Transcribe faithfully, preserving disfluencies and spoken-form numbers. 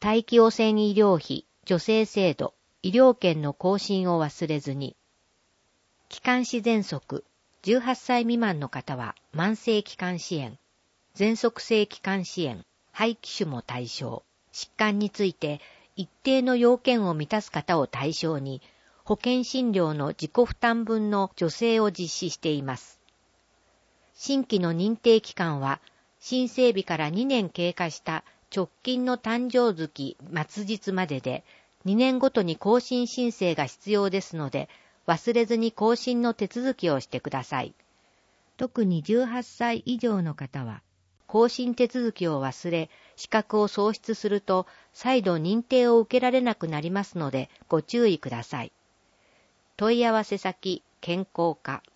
大気汚染医療費、助成制度、医療券の更新を忘れずに。気管支喘息、じゅうはっさい未満の方は慢性気管支炎、喘息性気管支炎、肺気腫も対象。疾患について一定の要件を満たす方を対象に、保険診療の自己負担分の助成を実施しています。新規の認定期間は、申請日からにねん経過した直近の誕生月末日までで、にねんごとに更新申請が必要ですので、忘れずに更新の手続きをしてください。特にじゅうはっさい以上の方は、更新手続きを忘れ、資格を喪失すると、再度認定を受けられなくなりますので、ご注意ください。問い合わせ先、健康課。